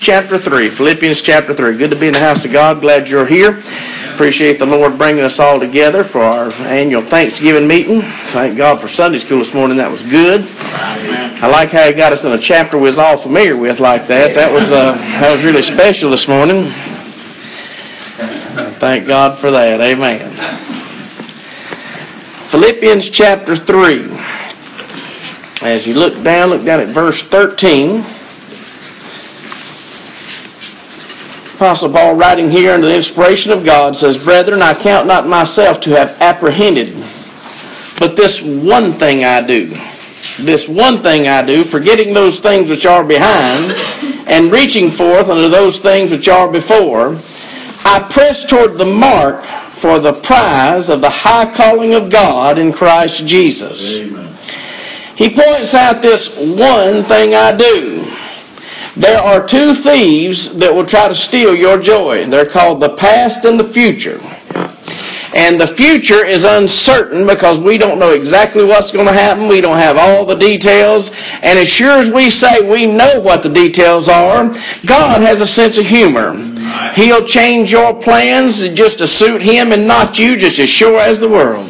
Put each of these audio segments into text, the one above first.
Chapter 3. Philippians chapter 3. Good to be in the house of God. Glad you're here. Appreciate the Lord bringing us all together for our annual Thanksgiving meeting. Thank God for Sunday school this morning. That was good. I like how He got us in a chapter we was all familiar with like that. That was really special this morning. Thank God for that. Amen. Philippians chapter 3. As you look down at verse 13. Apostle Paul, writing here under the inspiration of God, says, "Brethren, I count not myself to have apprehended, but this one thing I do. This one thing I do, forgetting those things which are behind, and reaching forth unto those things which are before, I press toward the mark for the prize of the high calling of God in Christ Jesus." Amen. He points out this one thing I do. There are two thieves that will try to steal your joy. They're called the past and the future. And the future is uncertain because we don't know exactly what's going to happen. We don't have all the details. And as sure as we say we know what the details are, God has a sense of humor. He'll change your plans just to suit Him and not you, just as sure as the world.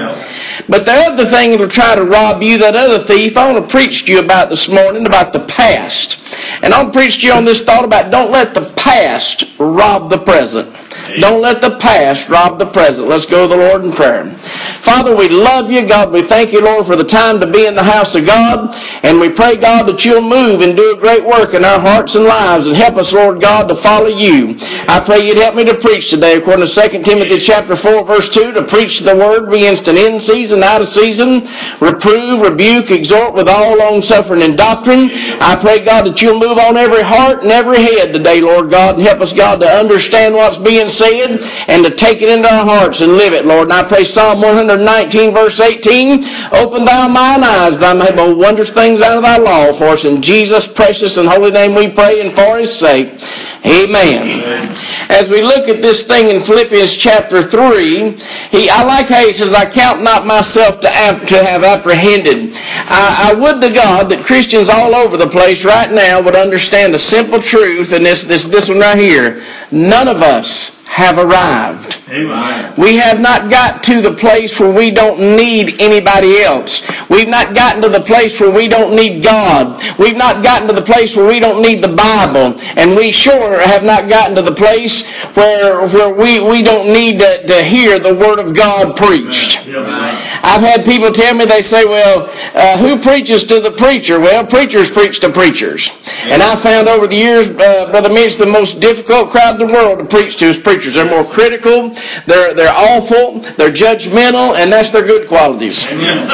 But the other thing that will try to rob you, that other thief, I want to preach to you about this morning, about the past. And I'll preach to you on this thought about don't let the past rob the present. Don't let the past rob the present. Let's go to the Lord in prayer. Father, we love you. God, we thank you, Lord, for the time to be in the house of God. And we pray, God, that you'll move and do a great work in our hearts and lives and help us, Lord God, to follow you. I pray you'd help me to preach today, according to 2 Timothy chapter 4, verse 2, to preach the word, be instant in season, out of season, reprove, rebuke, exhort with all long-suffering and doctrine. I pray, God, that you'll move on every heart and every head today, Lord God, and help us, God, to understand what's being said and to take it into our hearts and live it, Lord. And I pray Psalm 119, verse 18, open thou mine eyes, that I may behold wondrous things out of thy law. For us in Jesus' precious and holy name we pray, and for His sake. Amen. As we look at this thing in Philippians chapter 3, I like how he says, I count not myself to have apprehended. I would to God that Christians all over the place right now would understand the simple truth, and this one right here. None of us have arrived. Amen. We have not got to the place where we don't need anybody else. We've not gotten to the place where we don't need God. We've not gotten to the place where we don't need the Bible. And we sure have not gotten to the place where we don't need to hear the Word of God preached. Amen. I've had people tell me, they say, well, who preaches to the preacher? Well, preachers preach to preachers. Amen. And I found over the years, Brother Mitch, the most difficult crowd in the world to preach to is preachers. They're more critical, they're awful, they're judgmental, and that's their good qualities.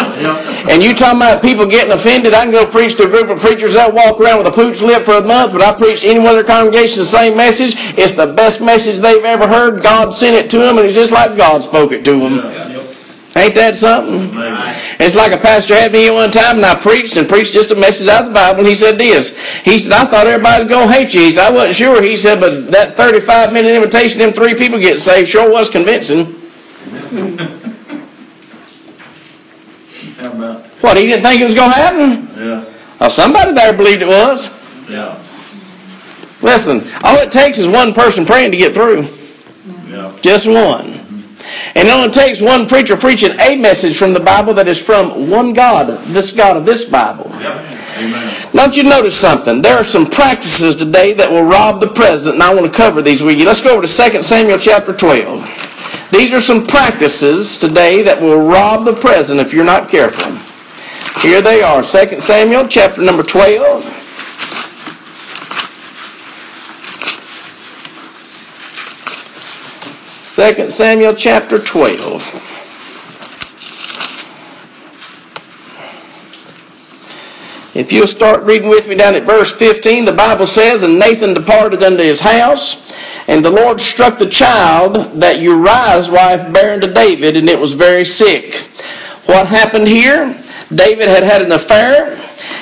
And you talking about people getting offended, I can go preach to a group of preachers that walk around with a pooch lip for a month, but I preach to any one of their congregations the same message. It's the best message they've ever heard. God sent it to them, and it's just like God spoke it to them. Ain't that something? It's like a pastor had me here one time, and I preached just a message out of the Bible, and he said this. He said, I thought everybody was going to hate you. He said, I wasn't sure. He said, but that 35-minute invitation, them 3 people get saved, sure was convincing. What, he didn't think it was going to happen? Yeah. Well, somebody there believed it was. Yeah. Listen, all it takes is one person praying to get through. Yeah. Just one. And it only takes one preacher preaching a message from the Bible that is from one God, this God of this Bible. Yep. Amen. Don't you notice something? There are some practices today that will rob the present, and I want to cover these with you. Let's go over to 2 Samuel chapter 12. These are some practices today that will rob the present if you're not careful. Here they are, 2 Samuel chapter number 12. 2 Samuel chapter 12. If you'll start reading with me down at verse 15, the Bible says, And Nathan departed unto his house, and the Lord struck the child that Uriah's wife bare unto David, and it was very sick. What happened here? David had an affair.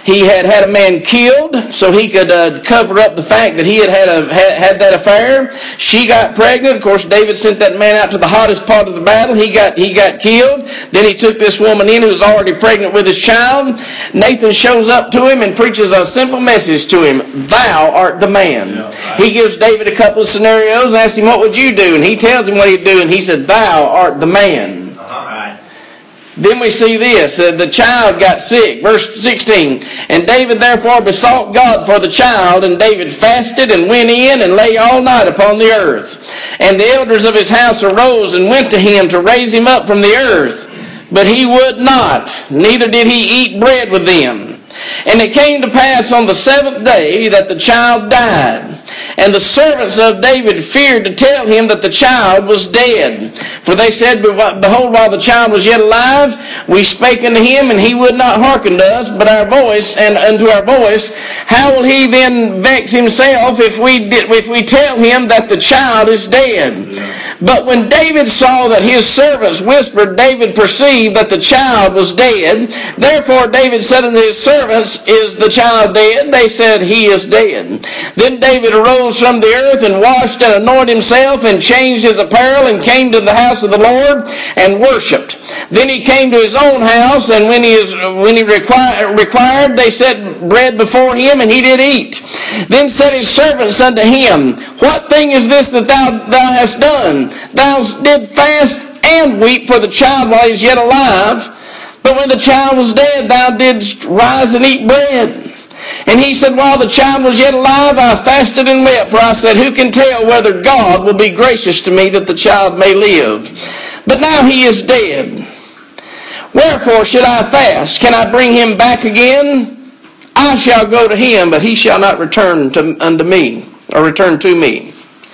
He had a man killed so he could cover up the fact that he had that affair. She got pregnant. Of course, David sent that man out to the hottest part of the battle. He got killed. Then he took this woman in who was already pregnant with his child. Nathan shows up to him and preaches a simple message to him. Thou art the man. Yeah, right. He gives David a couple of scenarios and asks him, what would you do? And he tells him what he'd do, and he said, thou art the man. Right. Then we see this, the child got sick. Verse 16, and David therefore besought God for the child, and David fasted and went in and lay all night upon the earth. And the elders of his house arose and went to him to raise him up from the earth. But he would not, neither did he eat bread with them. And it came to pass on the 7th day that the child died. And the servants of David feared to tell him that the child was dead. For they said, behold, while the child was yet alive, we spake unto him, and he would not hearken to us, but our voice, and unto our voice. How will he then vex himself if we tell him that the child is dead? But when David saw that his servants whispered, David perceived that the child was dead. Therefore David said unto his servants, is the child dead? They said, he is dead. Then David arose from the earth and washed and anointed himself and changed his apparel and came to the house of the Lord and worshipped. Then he came to his own house, and when he required, they set bread before him, and he did eat. Then said his servants unto him, what thing is this that thou hast done? Thou did fast and weep for the child while he is yet alive. But when the child was dead, thou didst rise and eat bread. And he said, while the child was yet alive, I fasted and wept. For I said, who can tell whether God will be gracious to me that the child may live? But now he is dead. Wherefore should I fast? Can I bring him back again? I shall go to him, but he shall not return unto me, or return to me.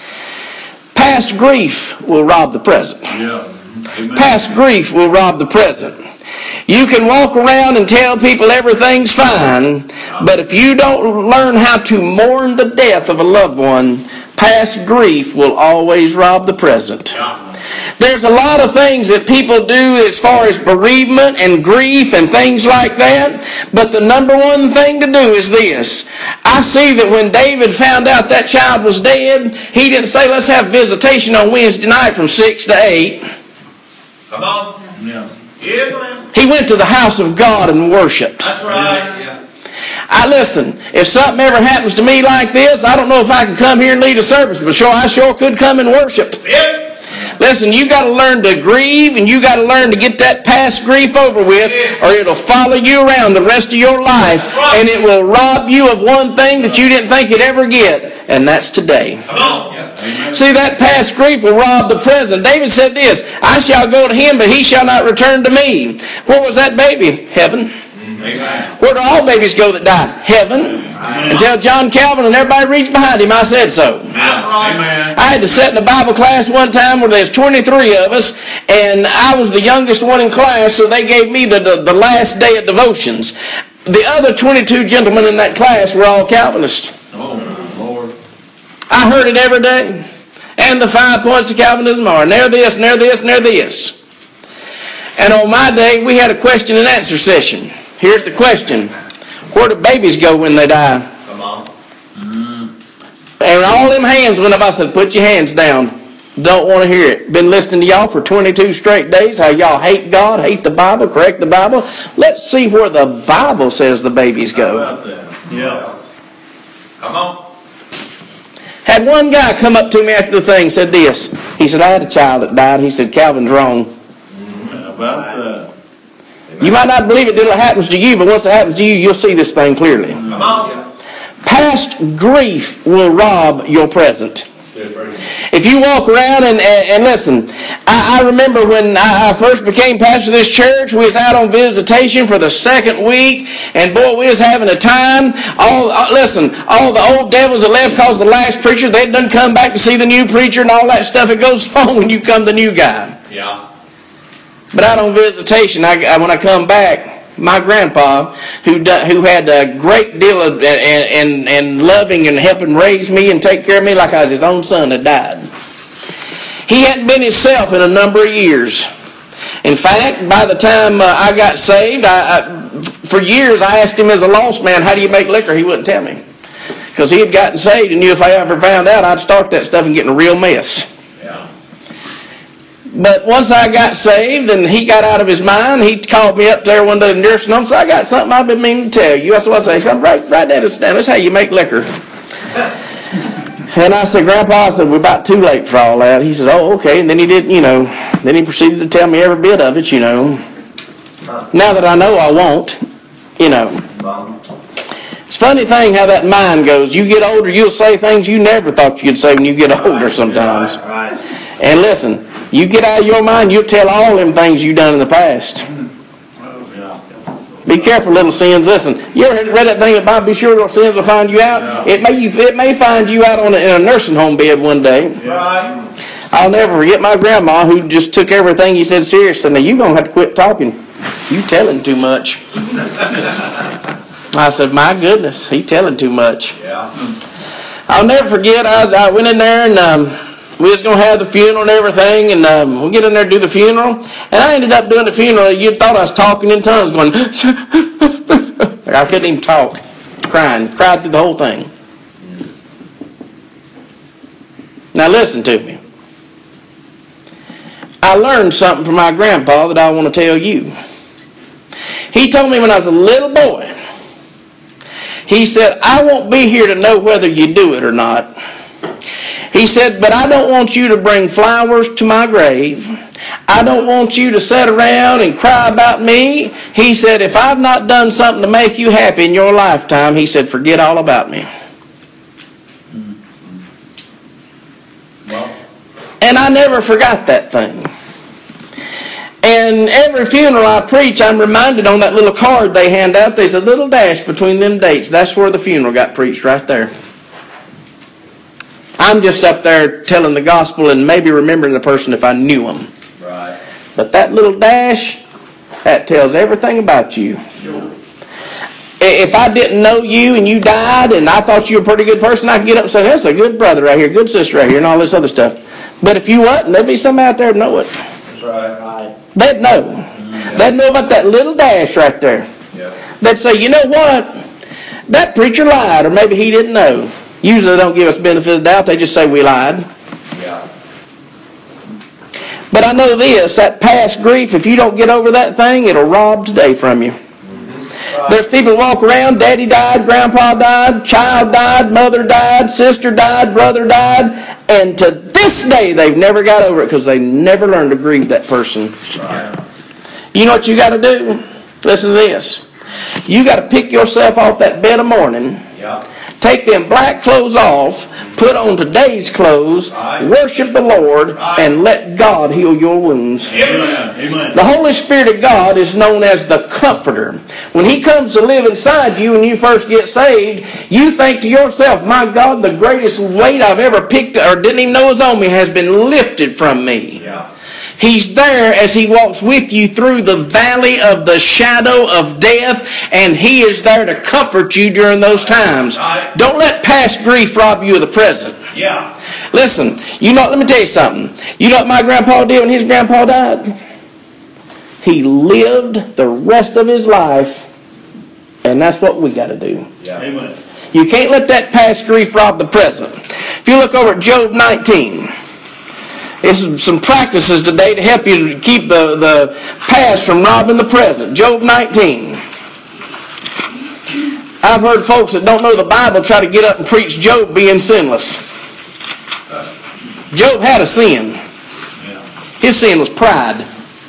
Past grief will rob the present. Yeah. Past grief will rob the present. You can walk around and tell people everything's fine, but if you don't learn how to mourn the death of a loved one, past grief will always rob the present. There's a lot of things that people do as far as bereavement and grief and things like that, but the number one thing to do is this. I see that when David found out that child was dead, he didn't say, let's have visitation on Wednesday night from 6 to 8. Come on. Yeah. He went to the house of God and worshiped. That's right. Yeah. Listen, if something ever happens to me like this, I don't know if I can come here and lead a service, but I sure could come and worship. Yep. Listen, you got to learn to grieve, and you got to learn to get that past grief over with, or it'll follow you around the rest of your life, and it will rob you of one thing that you didn't think you'd ever get, and that's today. Come on. Yeah. See, that past grief will rob the present. David said this, I shall go to him, but he shall not return to me. Where was that baby? Heaven. Amen. Where do all babies go that die? Heaven. Amen. Until John Calvin and everybody reached behind him, I said so. Amen. I had to sit in a Bible class one time where there's 23 of us, and I was the youngest one in class, so they gave me the last day of devotions. The other 22 gentlemen in that class were all Calvinists. Oh, Lord. I heard it every day. And the 5 points of Calvinism are, and they're this, and they're this, and they're this. And on my day, we had a question and answer session. Here's the question. Where do babies go when they die? Come on. And all them hands went up. I said, put your hands down. Don't want to hear it. Been listening to y'all for 22 straight days. How y'all hate God, hate the Bible, correct the Bible. Let's see where the Bible says the babies go. How about that? Yeah. Come on. Had one guy come up to me after the thing, said this. He said, I had a child that died. He said, Calvin's wrong. How about that? You might not believe it till it happens to you, but once it happens to you, you'll see this thing clearly. Come on. Past grief will rob your present. If you walk around and listen, I remember when I first became pastor of this church, we was out on visitation for the 2nd week, and boy, we was having a time. All the old devils that left because the last preacher, they done come back to see the new preacher and all that stuff. It goes on when you come the new guy. Yeah. But out on visitation, when I come back, my grandpa, who had a great deal of and loving and helping raise me and take care of me like I was his own son, had died. He hadn't been himself in a number of years. In fact, by the time I got saved, for years I asked him as a lost man, how do you make liquor? He wouldn't tell me. Because he had gotten saved and knew if I ever found out, I'd start that stuff and get in a real mess. Yeah. But once I got saved and he got out of his mind, he called me up there one day in the nursing home. So I got something I've been meaning to tell you. That's what I say. Write that down. That's how you make liquor. And I said, Grandpa, I said, we're about too late for all that. He said, oh, okay. And then he did, then he proceeded to tell me every bit of it, Now that I know, I won't, It's a funny thing how that mind goes. You get older, you'll say things you never thought you'd say when you get older sometimes. Right. And listen, you get out of your mind, you'll tell all them things you've done in the past. Be careful, little sins. Listen, you ever read that thing about be sure your sins will find you out? Yeah. It may find you out in a nursing home bed one day. Right. I'll never forget my grandma who just took everything he said seriously. Now, you're going to have to quit talking. You telling too much. I said, my goodness, he telling too much. Yeah. I'll never forget, I went in there and we was going to have the funeral and everything, and we get in there to do the funeral, and I ended up doing the funeral. You thought I was talking in tongues, going, I couldn't even talk, cried through the whole thing. Now listen to me. I learned something from my grandpa that I want to tell you. He told me when I was a little boy, he said, I won't be here to know whether you do it or not. He said, but I don't want you to bring flowers to my grave. I don't want you to sit around and cry about me. He said, if I've not done something to make you happy in your lifetime, he said, forget all about me. Well. And I never forgot that thing. And every funeral I preach, I'm reminded on that little card they hand out, there's a little dash between them dates. That's where the funeral got preached, right there. I'm just up there telling the gospel and maybe remembering the person if I knew them. Right. But that little dash, that tells everything about you. Sure. If I didn't know you and you died and I thought you were a pretty good person, I could get up and say, that's a good brother right here, good sister right here, and all this other stuff. But if you wasn't, there'd be somebody out there to know it. That's right. They'd know. Yeah. They'd know about that little dash right there. Yeah. They'd say, you know what? That preacher lied, or maybe he didn't know. Usually they don't give us benefit of the doubt. They just say we lied. Yeah. But I know this, that past grief, if you don't get over that thing, it'll rob today from you. Right. There's people walk around, daddy died, grandpa died, child died, mother died, sister died, brother died, and to this day they've never got over it because they never learned to grieve that person. Right. You know what you got to do? Listen to this. You got to pick yourself off that bed of mourning. Yeah. Take them black clothes off, put on today's clothes, Right. worship the Lord, Right. and let God heal your wounds. Amen. Amen. The Holy Spirit of God is known as the Comforter. When He comes to live inside you when you first get saved, you think to yourself, my God, the greatest weight I've ever picked or didn't even know was on me has been lifted from me. Yeah. He's there as He walks with you through the valley of the shadow of death, and He is there to comfort you during those times. Right. Don't let past grief rob you of the present. Yeah. Listen, let me tell you something. You know what my grandpa did when his grandpa died? He lived the rest of his life, and that's what we got to do. Yeah. Amen. You can't let that past grief rob the present. If you look over at Job 19, it's some practices today to help you keep the past from robbing the present. Job 19. I've heard folks that don't know the Bible try to get up and preach Job being sinless. Job had a sin. Yeah. His sin was pride.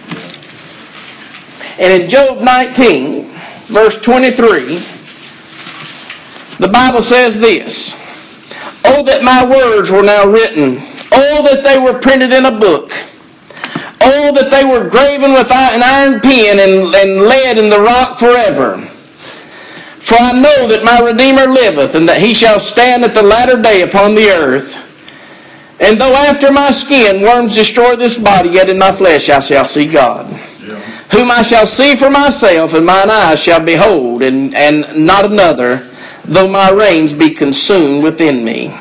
And in Job 19, verse 23, the Bible says this, oh, that my words were now written. Oh, that they were printed in a book. Oh, that they were graven with an iron pen and lead in the rock forever. For I know that my Redeemer liveth, and that He shall stand at the latter day upon the earth. And though after my skin worms destroy this body, yet in my flesh I shall see God. Yeah. Whom I shall see for myself, and mine eyes shall behold, and not another, though my reins be consumed within me.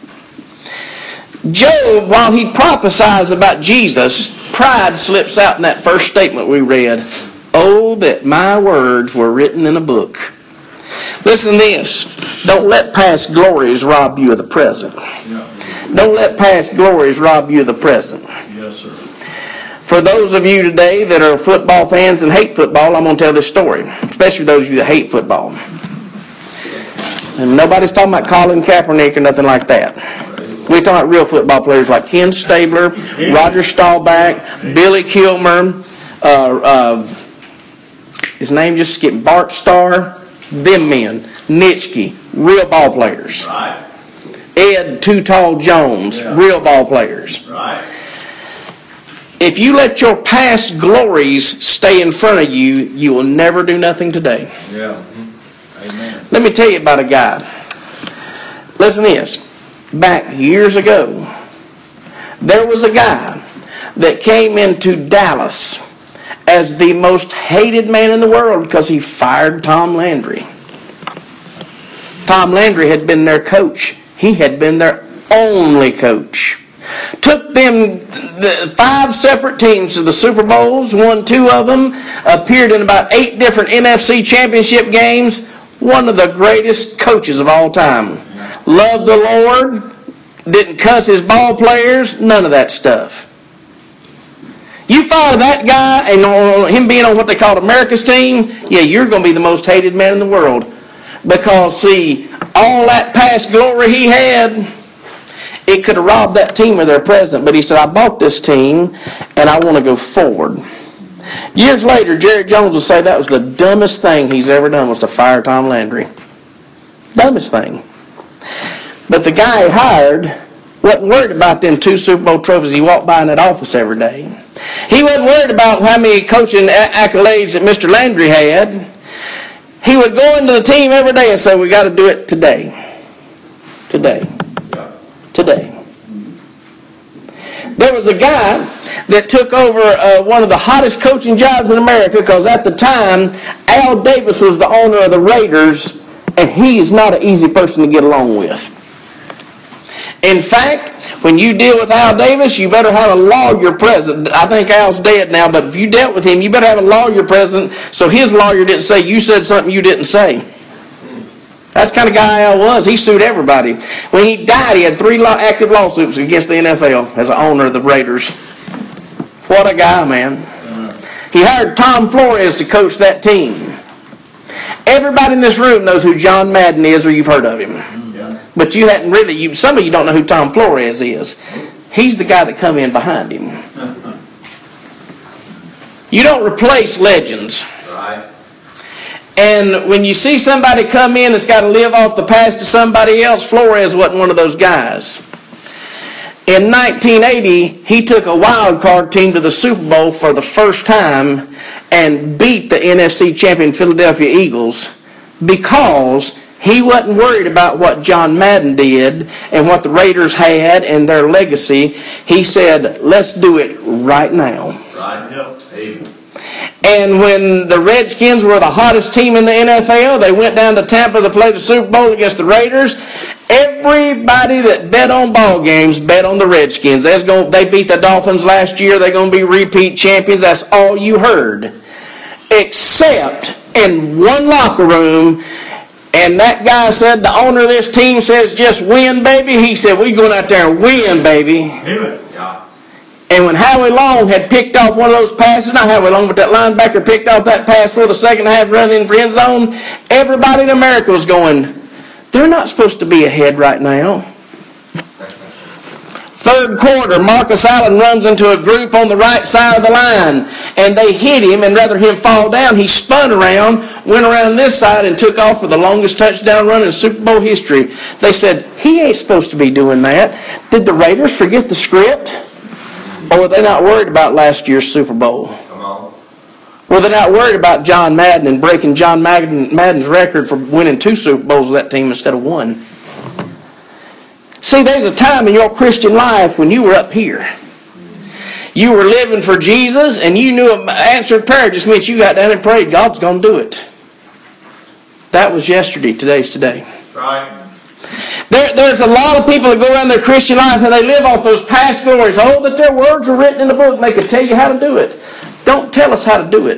Job, while he prophesies about Jesus, pride slips out in that first statement we read. Oh, that my words were written in a book. Listen to this. Don't let past glories rob you of the present. Don't let past glories rob you of the present. Yes, sir. For those of you today that are football fans and hate football, I'm going to tell this story. Especially those of you that hate football. And nobody's talking about Colin Kaepernick or nothing like that. We're talking about real football players like Ken Stabler, Roger Staubach, Billy Kilmer, his name just skipped, Bart Starr, them men, Nitschke, real ball players. Right. Ed Too Tall Jones, real ball players. Right. If you let your past glories stay in front of you, you will never do nothing today. Yeah. Amen. Let me tell you about a guy. Listen to this. Back years ago, there was a guy that came into Dallas as the most hated man in the world because he fired Tom Landry. Tom Landry had been their coach. He had been their only coach. Took them 5 separate teams to the Super Bowls, won 2 of them, appeared in about 8 different NFC championship games. One of the greatest coaches of all time. Loved the Lord, didn't cuss his ball players, none of that stuff. You fire that guy and him being on what they called America's team, yeah, you're going to be the most hated man in the world. Because, see, all that past glory he had, it could have robbed that team of their present. But he said, I bought this team and I want to go forward. Years later, Jerry Jones will say that was the dumbest thing he's ever done was to fire Tom Landry. Dumbest thing. But the guy he hired wasn't worried about them 2 Super Bowl trophies he walked by in that office every day. He wasn't worried about how many coaching accolades that Mr. Landry had. He would go into the team every day and say, we got to do it today. Today. Today. There was a guy that took over one of the hottest coaching jobs in America because at the time, Al Davis was the owner of the Raiders, and he is not an easy person to get along with. In fact, when you deal with Al Davis, you better have a lawyer present. I think Al's dead now, but if you dealt with him, you better have a lawyer present so his lawyer didn't say you said something you didn't say. That's the kind of guy Al was. He sued everybody. When he died, he had 3 active lawsuits against the NFL as an owner of the Raiders. What a guy, man. He hired Tom Flores to coach that team. Everybody in this room knows who John Madden is, or you've heard of him. But you hadn't really, some of you don't know who Tom Flores is. He's the guy that come in behind him. You don't replace legends. Right. And when you see somebody come in that's got to live off the past of somebody else, Flores wasn't one of those guys. In 1980, he took a wild card team to the Super Bowl for the first time and beat the NFC champion Philadelphia Eagles because he wasn't worried about what John Madden did and what the Raiders had and their legacy. He said, let's do it right now. Right. Yep. Amen. And when the Redskins were the hottest team in the NFL, they went down to Tampa to play the Super Bowl against the Raiders. Everybody that bet on ball games bet on the Redskins. They beat the Dolphins last year. They're going to be repeat champions. That's all you heard. Except in one locker room, and that guy said, the owner of this team says, just win, baby. He said, we're going out there and win, baby. Amen. Yeah. And when Howie Long had picked off one of those passes, not Howie Long, but that linebacker picked off that pass for the second half run in for end zone, everybody in America was going, they're not supposed to be ahead right now. Third quarter, Marcus Allen runs into a group on the right side of the line, and they hit him, and rather him fall down, he spun around, went around this side, and took off for the longest touchdown run in Super Bowl history. They said, he ain't supposed to be doing that. Did the Raiders forget the script? Or were they not worried about last year's Super Bowl? Come on. Were they not worried about John Madden and breaking John Madden's record for winning 2 Super Bowls with that team instead of 1? See, there's a time in your Christian life when you were up here. You were living for Jesus, and you knew an answered prayer just meant you got down and prayed, God's going to do it. That was yesterday. Today's today. Right. There's a lot of people that go around their Christian life and they live off those past glories. Oh, that their words were written in the book and they could tell you how to do it. Don't tell us how to do it.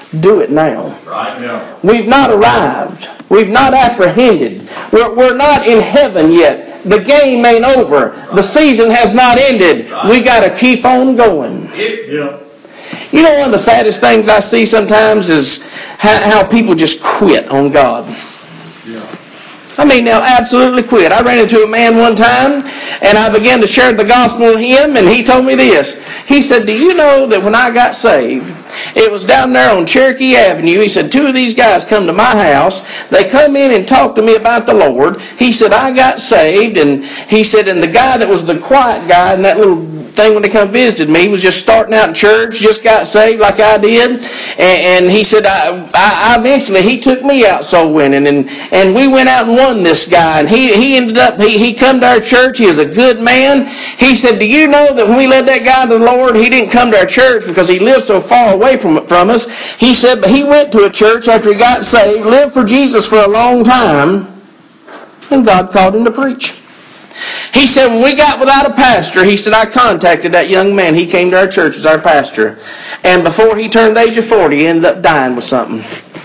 Do it now. Right now. We've not arrived. We've not apprehended. We're not in heaven yet. The game ain't over. The season has not ended. We got to keep on going. Yeah. You know, one of the saddest things I see sometimes is how people just quit on God. I mean, they'll absolutely quit. I ran into a man one time, and I began to share the gospel with him, and he told me this. He said, do you know that when I got saved, it was down there on Cherokee Avenue. He said, two of these guys come to my house. They come in and talk to me about the Lord. He said, I got saved, and he said, and the guy that was the quiet guy in that little thing when they come visited me, he was just starting out in church, just got saved like I did, and he said, I eventually, he took me out soul winning, and we went out and won this guy, and he ended up, he come to our church. He is a good man. He said, do you know that when we led that guy to the Lord, he didn't come to our church because he lived so far away from us. He said, but he went to a church after he got saved, lived for Jesus for a long time, and God called him to preach. He said, when we got without a pastor, he said, I contacted that young man. He came to our church as our pastor. And before he turned the age of 40, he ended up dying with something.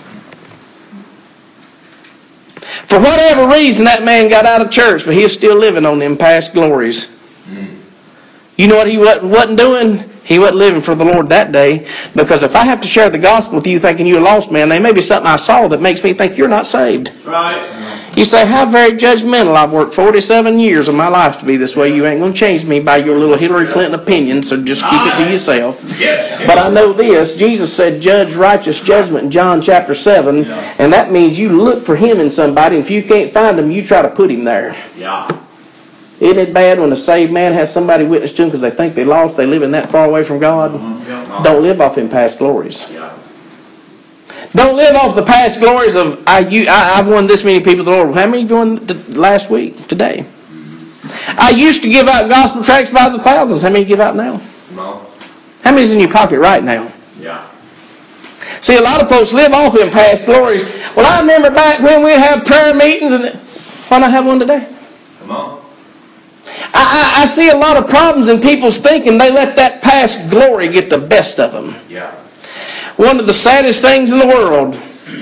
For whatever reason, that man got out of church, but he is still living on them past glories. You know what he wasn't doing? He wasn't living for the Lord that day. Because if I have to share the gospel with you thinking you're a lost man, there may be something I saw that makes me think you're not saved. Right. You say, how very judgmental. I've worked 47 years of my life to be this way. You ain't going to change me by your little Hillary Clinton opinion, so just keep it to yourself. But I know this. Jesus said, judge righteous judgment in John chapter 7. And that means you look for him in somebody. And if you can't find him, you try to put him there. Yeah. Isn't it bad when a saved man has somebody witness to him because they think they lost, they living that far away from God? Don't live off in past glories. Don't live off the past glories of, I've won this many people to the Lord. How many won last week, today? I used to give out gospel tracts by the thousands. How many give out now? No. How many's in your pocket right now? Yeah. See, a lot of folks live off in past glories. Well, I remember back when we'd have prayer meetings, and why not have one today? Come on. I see a lot of problems in people's thinking. They let that past glory get the best of them. Yeah. One of the saddest things in the world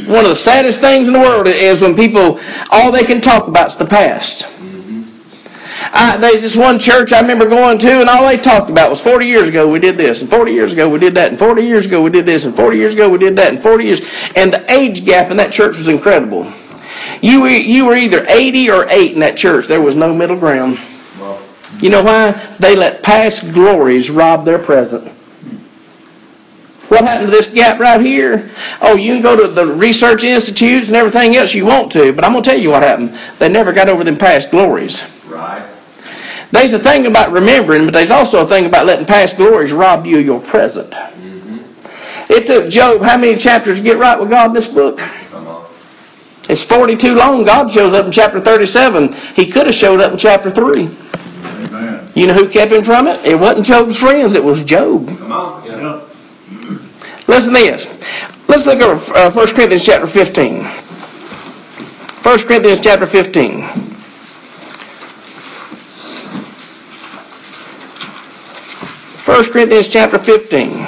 is when people, all they can talk about is the past. There's this one church I remember going to, and all they talked about was 40 years ago we did this, and 40 years ago we did that, and 40 years ago we did this, and 40 years ago we did that, and 40 years. And the age gap in that church was incredible. You were either 80 or 8 in that church. There was no middle ground. You know why? They let past glories rob their present. What happened to this gap right here? Oh, you can go to the research institutes and everything else you want to, but I'm going to tell you what happened. They never got over them past glories. Right. There's a thing about remembering, but there's also a thing about letting past glories rob you of your present. It took Job how many chapters to get right with God in this book? It's 42 long. God shows up in chapter 37. He could have showed up in chapter 3. Amen. You know who kept him from it? It wasn't Job's friends. It was Job. Come on. Yeah. Listen to this. Let's look at 1 Corinthians chapter 15. 1 Corinthians chapter 15. 1 Corinthians chapter 15.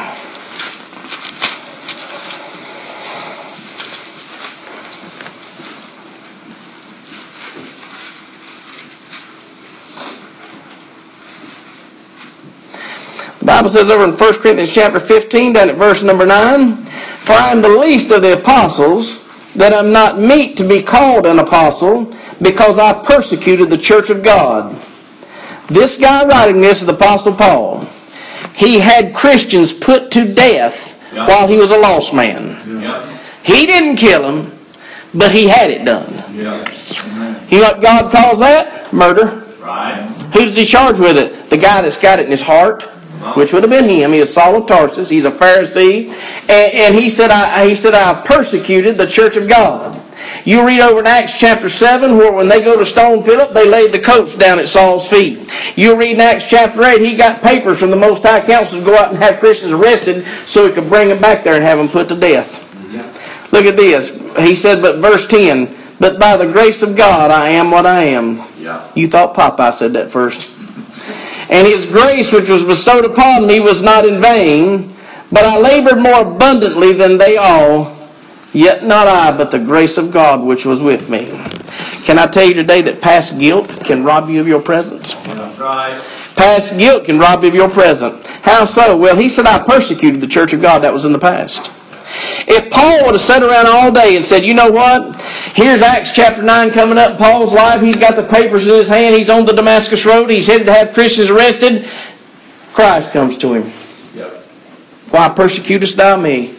The Bible says over in 1 Corinthians chapter 15, down at verse number 9, for I am the least of the apostles, that I'm not meet to be called an apostle, because I persecuted the church of God. This guy writing this is the Apostle Paul. He had Christians put to death while he was a lost man. He didn't kill them, but he had it done. You know what God calls that? Murder. Right. Who does he charge with it? The guy that's got it in his heart, which would have been him. He is Saul of Tarsus. He's a Pharisee. And he said, I persecuted the church of God. You read over in Acts chapter 7, where when they go to stone Philip, they laid the coats down at Saul's feet. You read in Acts chapter 8, he got papers from the Most High Council to go out and have Christians arrested so he could bring them back there and have them put to death. Look at this. He said, but verse 10, but by the grace of God I am what I am. You thought Popeye said that first. And his grace which was bestowed upon me was not in vain, But I labored more abundantly than they all, yet not I, but the grace of God which was with me. Can I tell you today that past guilt can rob you of your present? That's right. Past guilt can rob you of your present. How so? Well, he said, I persecuted the church of God. That was in the past. If Paul would have sat around all day and said, you know what? Here's Acts chapter 9 coming up in Paul's life. He's got the papers in his hand. He's on the Damascus Road. He's headed to have Christians arrested. Christ comes to him. Yep. Why persecutest thou me?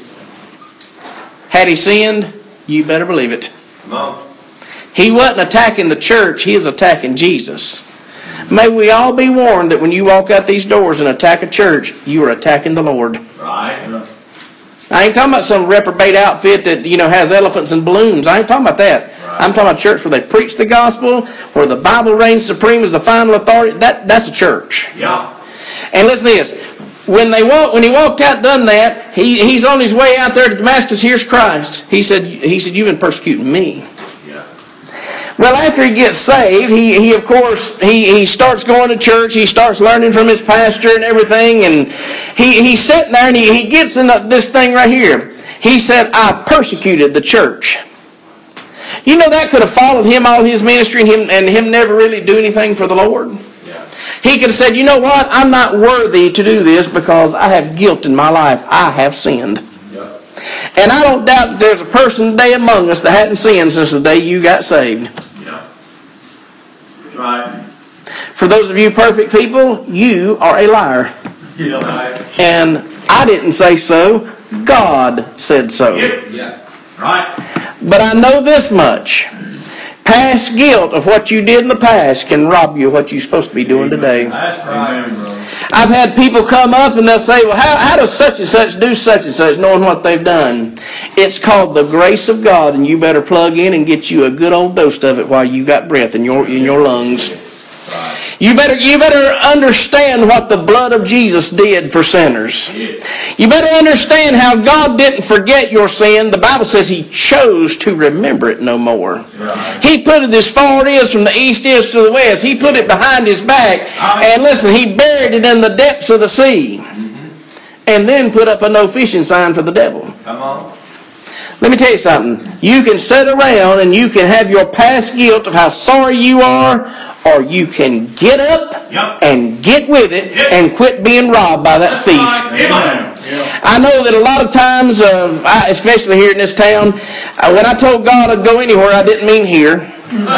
Had he sinned? You better believe it. Come on. He wasn't attacking the church. He was attacking Jesus. May we all be warned that when you walk out these doors and attack a church, you are attacking the Lord. Right. I ain't talking about some reprobate outfit that, has elephants and balloons. I ain't talking about that. Right. I'm talking about a church where they preach the gospel, where the Bible reigns supreme as the final authority. That's a church. Yeah. And listen to this. When he walked out and done that, he's on his way out there to Damascus. Here's Christ. He said, you've been persecuting me. Well, after he gets saved, he of course starts going to church. He starts learning from his pastor and everything, and he's sitting there and he gets in this thing right here. He said, I persecuted the church. You know, that could have followed him all his ministry and him never really do anything for the Lord. Yeah. He could have said, you know what? I'm not worthy to do this because I have guilt in my life. I have sinned. Yeah. And I don't doubt that there's a person today among us that hadn't sinned since the day you got saved. Yeah. Right. For those of you perfect people, you are a liar. Yeah. Right. And I didn't say so. God said so. Yeah. Right. But I know this much. Past guilt of what you did in the past can rob you of what you're supposed to be doing today. That's right. I've had people come up and they'll say, well, how does such and such do such and such, knowing what they've done? It's called the grace of God, and you better plug in and get you a good old dose of it while you got breath in your lungs. Right. You better understand what the blood of Jesus did for sinners. Yes. You better understand how God didn't forget your sin. The Bible says He chose to remember it no more. Right. He put it as far as from the east is to the west. He put it behind His back. And listen, He buried it in the depths of the sea. And then put up a no fishing sign for the devil. Come on. Let me tell you something. You can sit around and you can have your past guilt of how sorry you are, or you can get up and get with it and quit being robbed by that thief. I know that a lot of times, especially here in this town, when I told God I'd go anywhere, I didn't mean here.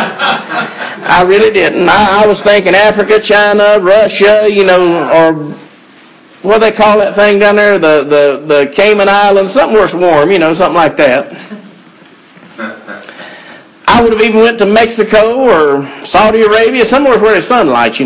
I really didn't. I was thinking Africa, China, Russia, or what do they call that thing down there? The Cayman Islands, something where it's warm, something like that. I would have even went to Mexico or Saudi Arabia, somewhere where there's sunlight,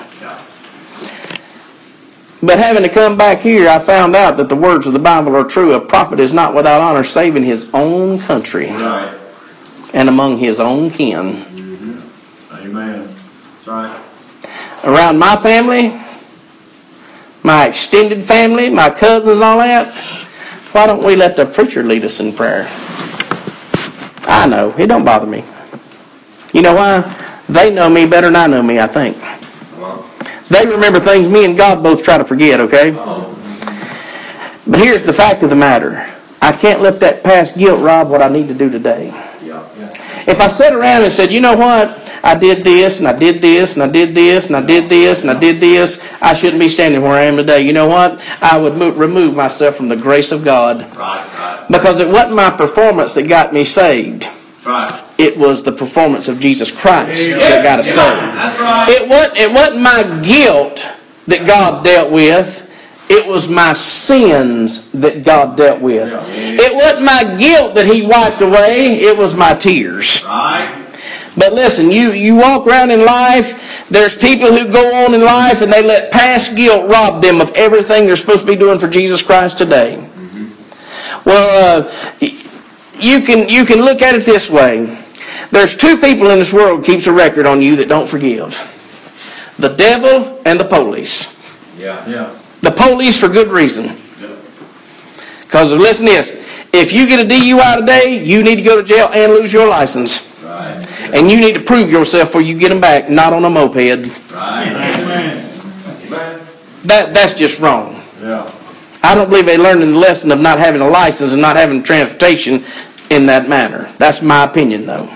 But having to come back here, I found out that the words of the Bible are true. A prophet is not without honor, save in his own country Right. and among his own kin. Mm-hmm. Amen. That's right. Around my family, my extended family, my cousins, all that, why don't we let the preacher lead us in prayer? I know. It don't bother me. You know why? They know me better than I know me, I think. Come on. They remember things me and God both try to forget, okay? But here's the fact of the matter. I can't let that past guilt rob what I need to do today. Yeah. If I sat around and said, you know what? I did this, and I did this, and I did this, and I did this, and I did this. I shouldn't be standing where I am today. You know what? I would remove myself from the grace of God. Right. Because it wasn't my performance that got me saved. Right. It was the performance of Jesus Christ that got us saved. That's right. It wasn't my guilt that God dealt with. It was my sins that God dealt with. It wasn't my guilt that He wiped away. It was my tears. Right. But listen, you walk around in life, there's people who go on in life and they let past guilt rob them of everything they're supposed to be doing for Jesus Christ today. Mm-hmm. Well, you can look at it this way. There's two people in this world who keeps a record on you that don't forgive. The devil and the police. Yeah. The police for good reason. Yeah. Because listen to this. If you get a DUI today, you need to go to jail and lose your license. Right. And you need to prove yourself before you get them back, not on a moped. Right. Amen. That's just wrong. Yeah. I don't believe they learned in the lesson of not having a license and not having transportation in that manner. That's my opinion, though.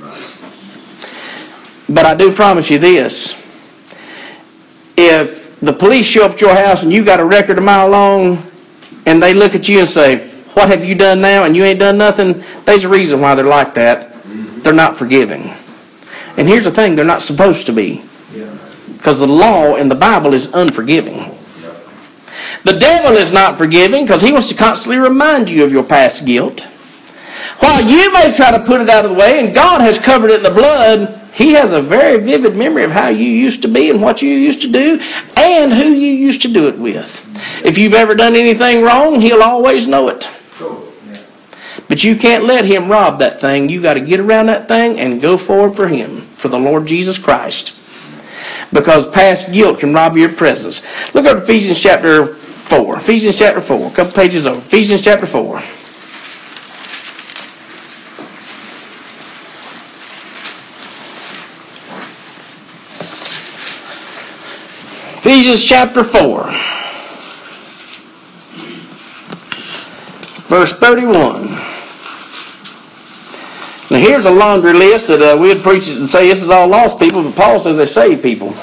But I do promise you this. If the police show up at your house and you got a record a mile long and they look at you and say, what have you done now? And you ain't done nothing, there's a reason why they're like that. They're not forgiving. And here's the thing, they're not supposed to be. Because the law in the Bible is unforgiving. The devil is not forgiving because he wants to constantly remind you of your past guilt. While you may try to put it out of the way, and God has covered it in the blood, He has a very vivid memory of how you used to be and what you used to do and who you used to do it with. If you've ever done anything wrong, He'll always know it. But you can't let Him rob that thing. You got to get around that thing and go forward for Him, for the Lord Jesus Christ. Because past guilt can rob your presence. Look at Ephesians chapter 4. Ephesians chapter 4. A couple pages over. Ephesians chapter 4. Ephesians chapter 4. Verse 31. Now here's a laundry list that we'd preach it and say this is all lost people, but Paul says they save people.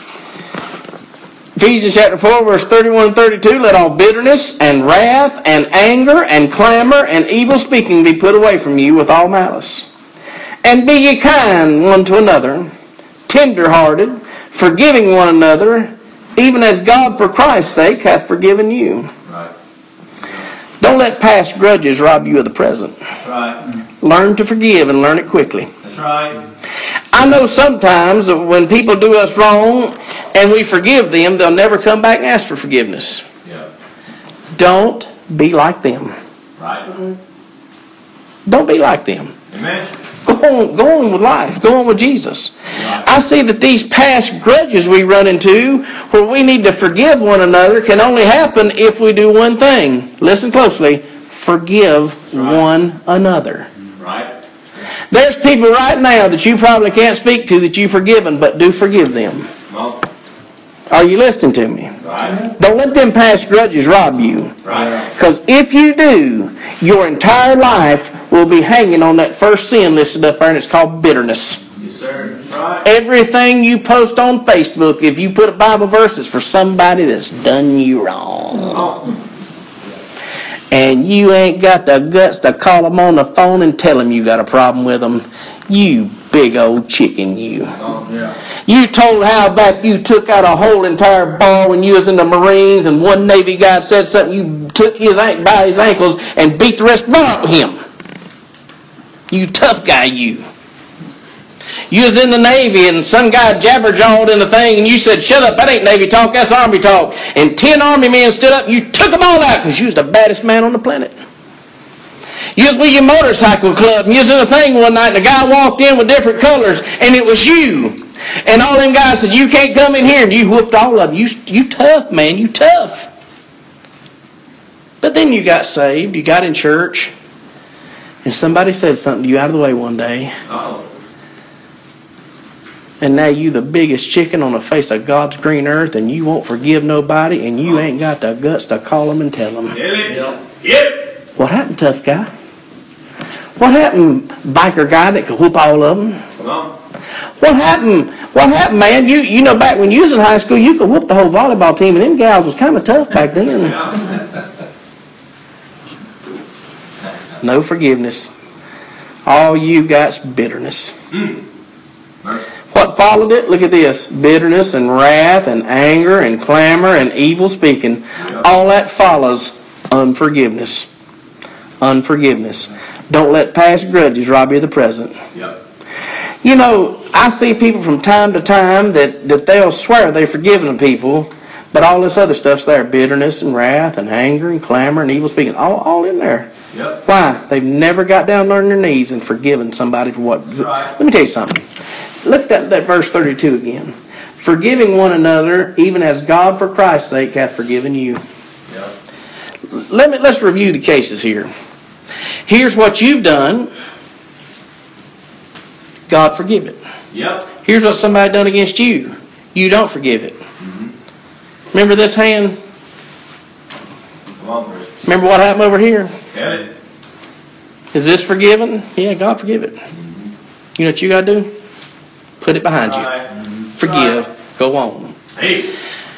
Ephesians chapter 4, verse 31 and 32, let all bitterness and wrath and anger and clamor and evil speaking be put away from you with all malice. And be ye kind one to another, tender-hearted, forgiving one another, even as God for Christ's sake hath forgiven you. Right. Don't let past grudges rob you of the present. That's right. Learn to forgive and learn it quickly. That's right. I know sometimes when people do us wrong and we forgive them, they'll never come back and ask for forgiveness. Yeah. Don't be like them. Right. Don't be like them. Amen. Go on with life. Go on with Jesus. Right. I see that these past grudges we run into where we need to forgive one another can only happen if we do one thing. Listen closely. Forgive one another. Right. There's people right now that you probably can't speak to that you've forgiven, but do forgive them. Well, Are you listening to me? right. Don't let them past grudges rob you. Right. Because if you do, your entire life will be hanging on that first sin listed up there, and it's called bitterness. Yes, sir. Right. Everything you post on Facebook, if you put a Bible verse, it's for somebody that's done you wrong. And you ain't got the guts to call them on the phone and tell them you got a problem with them. You big old chicken, you. Oh, yeah. You told how back you took out a whole entire ball when you was in the Marines, and one Navy guy said something, you took his by his ankles and beat the rest of them up with him. You tough guy, you. You was in the Navy and some guy jabber-jawed in the thing and you said, shut up, that ain't Navy talk, that's Army talk. And 10 Army men stood up and you took them all out because you was the baddest man on the planet. You was with your motorcycle club and you was in a thing one night and a guy walked in with different colors and it was you. And all them guys said, you can't come in here, and you whooped all of them. You tough, man, you tough. But then you got saved, you got in church, and somebody said something to you out of the way one day. Uh-oh. And now you the biggest chicken on the face of God's green earth, and you won't forgive nobody, and you ain't got the guts to call them and tell them. Yep. What happened, tough guy? What happened, biker guy that could whoop all of them? Come on. What happened? What happened, man? You know, back when you was in high school, you could whoop the whole volleyball team, and them gals was kind of tough back then. Yeah. No forgiveness. All you got's bitterness. Mercy. What followed it? Look at this. Bitterness and wrath and anger and clamor and evil speaking. Yeah. All that follows unforgiveness. Unforgiveness. Don't let past grudges rob you of the present. Yep. You know, I see people from time to time that they'll swear they've forgiven people, but all this other stuff's there. Bitterness and wrath and anger and clamor and evil speaking. All in there. Yep. Why? They've never got down on their knees and forgiven somebody for what. Right. Let me tell you something. Look at that verse 32 again. Forgiving one another, even as God for Christ's sake hath forgiven you. Yep. Let's review the cases here. Here's what you've done. God forgive it. Yep. Here's what somebody done against you. You don't forgive it. Mm-hmm. Remember this hand? Come Remember what happened over here? Got it. Is this forgiven? Yeah, God forgive it. You know what you got to do? Put it behind you. Right. Forgive. Go on. Hey.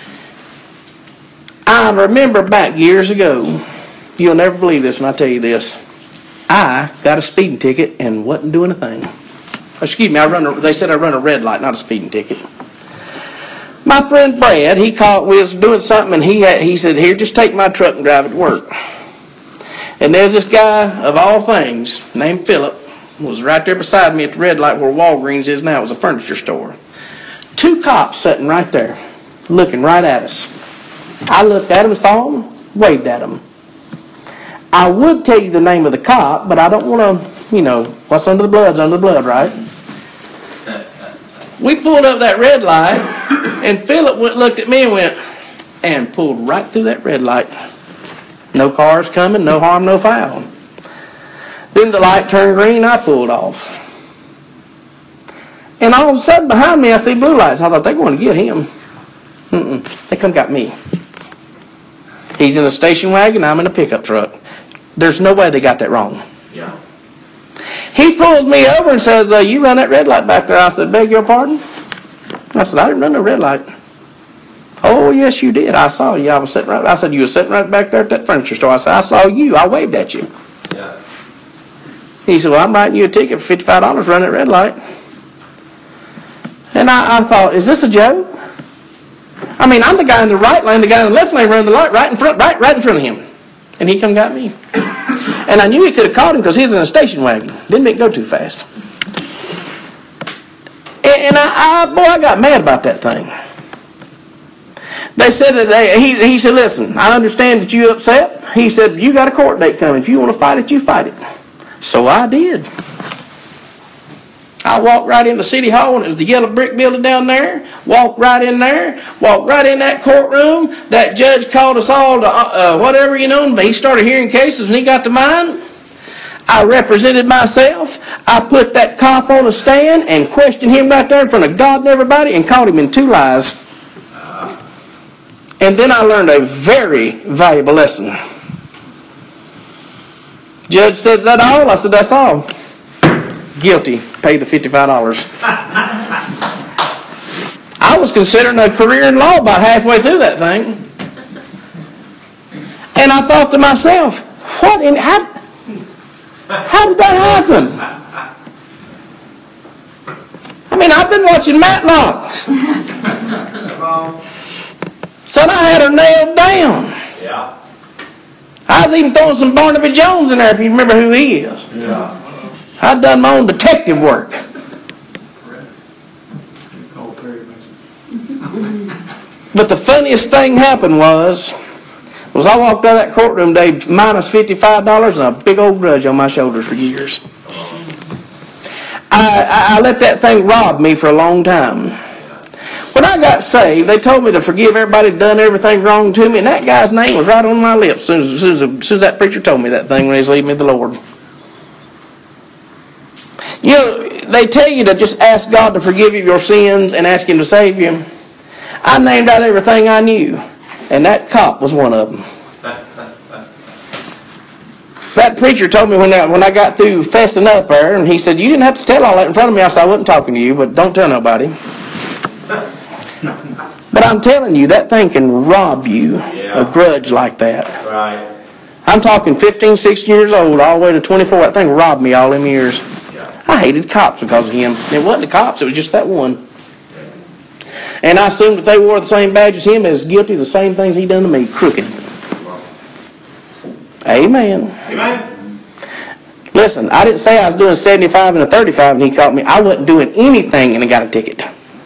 I remember back years ago, you'll never believe this when I tell you this, I got a speeding ticket and wasn't doing a thing. Excuse me, they said I run a red light, not a speeding ticket. My friend Brad, we was doing something, and he said, here, just take my truck and drive it to work. And there's this guy, of all things, named Philip, was right there beside me at the red light where Walgreens is now. It was a furniture store. 2 cops sitting right there, looking right at us. I looked at him, saw him, waved at him. I would tell you the name of the cop, but I don't want to, what's under the blood's under the blood, right? We pulled up that red light, and Philip looked at me and pulled right through that red light. No cars coming, no harm, no foul. Then the light turned green, I pulled off. And all of a sudden behind me I see blue lights. I thought they're going to get him. They come got me. He's in a station wagon, I'm in a pickup truck. There's no way they got that wrong. Yeah. He pulls me over and says, you run that red light back there. I said, beg your pardon? I said, I didn't run no red light. Oh, yes, you did. I saw you. I said, you were sitting right back there at that furniture store. I said, I saw you. I waved at you. Yeah. He said, well, I'm writing you a ticket for $55 for running that red light. And I thought, is this a joke? I mean, I'm the guy in the right lane, the guy in the left lane running the light right in front of him. And he come got me. And I knew he could have caught him because he was in a station wagon. Didn't make it go too fast. And I got mad about that thing. They said that he said, listen, I understand that you're upset. He said, you got a court date coming. If you want to fight it, you fight it. So I did. I walked right into City Hall, and it was the yellow brick building down there. Walked right in there. Walked right in that courtroom. That judge called us all to whatever, but he started hearing cases when he got to mine. I represented myself. I put that cop on a stand and questioned him right there in front of God and everybody and caught him in 2 lies. And then I learned a very valuable lesson. Judge said, is that all? I said, that's all. Guilty. Pay the $55. I was considering a career in law about halfway through that thing. And I thought to myself, how did that happen? I mean, I've been watching Matlock. Son, I had her nailed down. Yeah. I was even throwing some Barnaby Jones in there, if you remember who he is. Yeah. I'd done my own detective work. But the funniest thing happened was I walked out of that courtroom day minus $55 and a big old grudge on my shoulders for years. I let that thing rob me for a long time. When I got saved, they told me to forgive everybody that done everything wrong to me, and that guy's name was right on my lips as soon as that preacher told me that thing when he was leaving me the Lord. They tell you to just ask God to forgive you your sins and ask Him to save you. I named out everything I knew, and that cop was one of them. That preacher told me when I got through fessing up there, and he said, you didn't have to tell all that in front of me. I said, I wasn't talking to you, but don't tell nobody. But I'm telling you, that thing can rob you a grudge like that. Right. I'm talking 15, 16 years old, all the way to 24. That thing robbed me all them years. I hated cops because of him. It wasn't the cops, it was just that one. And I assumed that they wore the same badge as him, as guilty of the same things he done to me, crooked. Amen. Amen. Listen, I didn't say I was doing 75 and a 35 and he caught me. I wasn't doing anything and I got a ticket.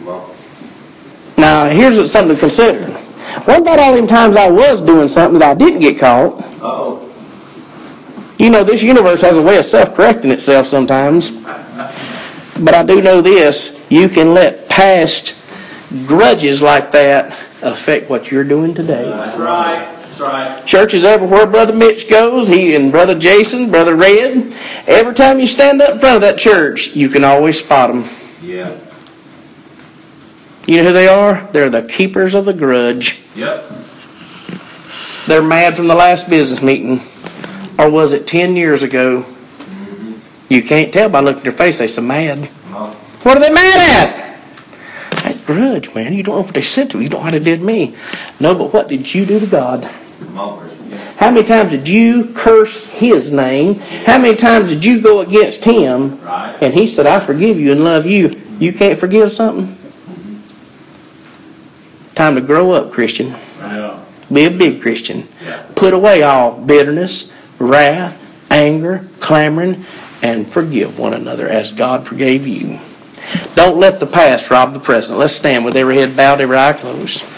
Now, here's something to consider. What about all them times I was doing something that I didn't get caught? Uh-oh. This universe has a way of self-correcting itself sometimes. But I do know this. You can let past grudges like that affect what you're doing today. That's right. That's right. Churches everywhere Brother Mitch goes, he and Brother Jason, Brother Red, every time you stand up in front of that church, you can always spot them. Yeah. You know who they are? They're the keepers of the grudge. Yep. They're mad from the last business meeting. Or was it 10 years ago? You can't tell by looking at their face. They're so mad. No. What are they mad at? That grudge, man. You don't know what they said to you. You don't know what they did to me. No, but what did you do to God? Come on, Christian. Yeah. How many times did you curse His name? How many times did you go against Him? Right. And He said, I forgive you and love you. You can't forgive something? Time to grow up, Christian. Yeah. Be a big Christian. Yeah. Put away all bitterness, wrath, anger, clamoring, and forgive one another as God forgave you. Don't let the past rob the present. Let's stand with every head bowed, every eye closed.